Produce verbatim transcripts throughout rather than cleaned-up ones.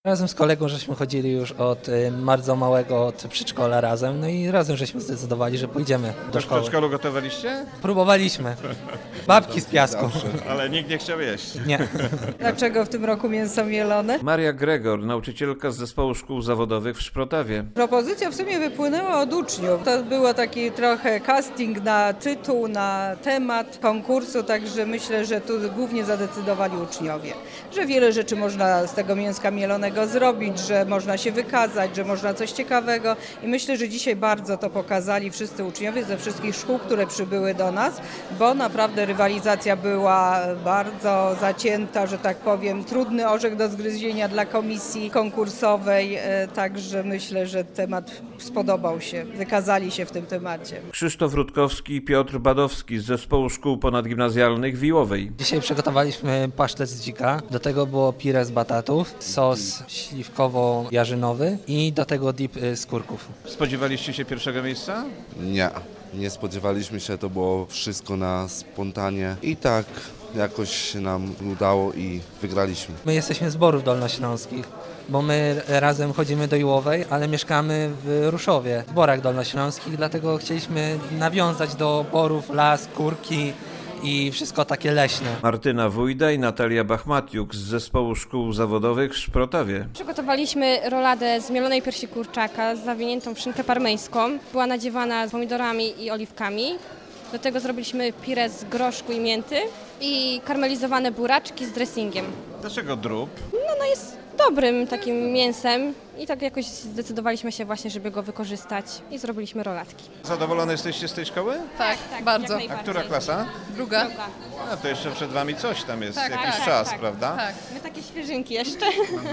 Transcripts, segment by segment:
Razem z kolegą żeśmy chodzili już od y, bardzo małego, od przedszkola razem, no i razem żeśmy zdecydowali, że pójdziemy do W szkoły. przedszkolu gotowaliście? Próbowaliśmy. Babki z piasku. Ale nikt nie chciał jeść. Nie. Dlaczego w tym roku mięso mielone? Maria Gregor, nauczycielka z Zespołu Szkół Zawodowych w Szprotawie. Propozycja w sumie wypłynęła od uczniów. To było taki trochę casting na tytuł, na temat konkursu, także myślę, że tu głównie zadecydowali uczniowie. Że wiele rzeczy można z tego mięska mielonego zrobić, że można się wykazać, że można coś ciekawego i myślę, że dzisiaj bardzo to pokazali wszyscy uczniowie ze wszystkich szkół, które przybyły do nas, bo naprawdę rywalizacja była bardzo zacięta, że tak powiem, trudny orzech do zgryzienia dla komisji konkursowej, także myślę, że temat spodobał się, wykazali się w tym temacie. Krzysztof Rutkowski i Piotr Badowski z Zespołu Szkół Ponadgimnazjalnych w Iłowej. Dzisiaj przygotowaliśmy pasztet z dzika, do tego było pire z batatów, sos śliwkowo-jarzynowy i do tego dip z kurków. Spodziewaliście się pierwszego miejsca? Nie, nie spodziewaliśmy się, to było wszystko na spontanie i tak jakoś się nam udało i wygraliśmy. My jesteśmy z Borów Dolnośląskich, bo my razem chodzimy do Iłowej, ale mieszkamy w Ruszowie, w Borach Dolnośląskich, dlatego chcieliśmy nawiązać do Borów, las, kurki i wszystko takie leśne. Martyna Wójda i Natalia Bachmatiuk z Zespołu Szkół Zawodowych w Szprotawie. Przygotowaliśmy roladę z mielonej piersi kurczaka z zawiniętą w szynkę parmeńską. Była nadziewana z pomidorami i oliwkami. Do tego zrobiliśmy pire z groszku i mięty i karmelizowane buraczki z dressingiem. Dlaczego drób? No, no jest dobrym takim mięsem i tak jakoś zdecydowaliśmy się właśnie, żeby go wykorzystać i zrobiliśmy rolatki. Zadowolone jesteście z tej szkoły? Tak, tak, bardzo. jak A która klasa? Druga? Druga. No to jeszcze przed wami coś tam jest, Tak, jakiś tak, czas, tak, prawda? Tak. My takie świeżynki jeszcze.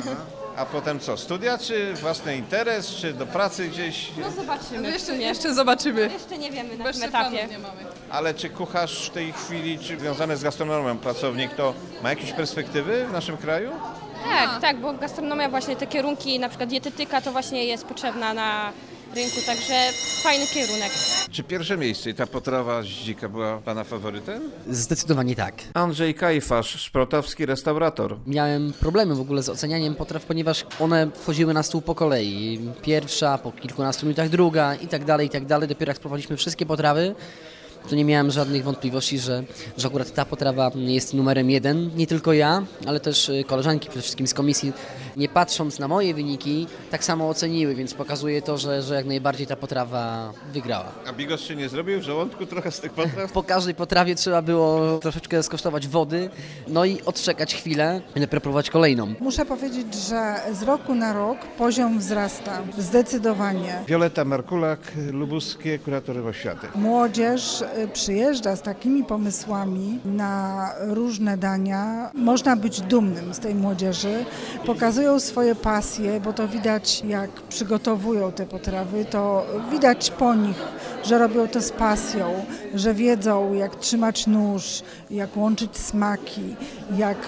A potem co, studia, czy własny interes, czy do pracy gdzieś? No zobaczymy. No w jeszcze, sumie. jeszcze zobaczymy. Jeszcze nie wiemy na Bo tym jeszcze etapie. planów nie mamy. Ale czy kucharz w tej chwili, czy związany z gastronomią pracownik, to ma jakieś perspektywy w naszym kraju? Tak, tak, bo gastronomia właśnie te kierunki, na przykład dietetyka to właśnie jest potrzebna na rynku, także fajny kierunek. Czy pierwsze miejsce i ta potrawa z dzika była pana faworytem? Zdecydowanie tak. Andrzej Kajfasz, szprotawski restaurator. Miałem problemy w ogóle z ocenianiem potraw, ponieważ one wchodziły na stół po kolei. Pierwsza, po kilkunastu minutach druga i tak dalej, i tak dalej. Dopiero jak spróbowaliśmy wszystkie potrawy, to nie miałem żadnych wątpliwości, że, że akurat ta potrawa jest numerem jeden. Nie tylko ja, ale też koleżanki przede wszystkim z komisji, nie patrząc na moje wyniki, tak samo oceniły, więc pokazuje to, że, że jak najbardziej ta potrawa wygrała. A bigos się nie zrobił w żołądku trochę z tych potraw? Po każdej potrawie trzeba było troszeczkę skosztować wody, no i odczekać chwilę i dopiero próbować kolejną. Muszę powiedzieć, że z roku na rok poziom wzrasta zdecydowanie. Wioleta Markulak, Lubuskie Kuratory Oświaty. Młodzież przyjeżdża z takimi pomysłami na różne dania. Można być dumnym z tej młodzieży. Pokazują swoje pasje, bo to widać, jak przygotowują te potrawy, to widać po nich, że robią to z pasją, że wiedzą, jak trzymać nóż, jak łączyć smaki, jak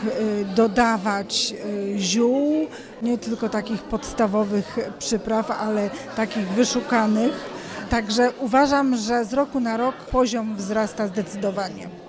dodawać ziół, nie tylko takich podstawowych przypraw, ale takich wyszukanych. Także uważam, że z roku na rok poziom wzrasta zdecydowanie.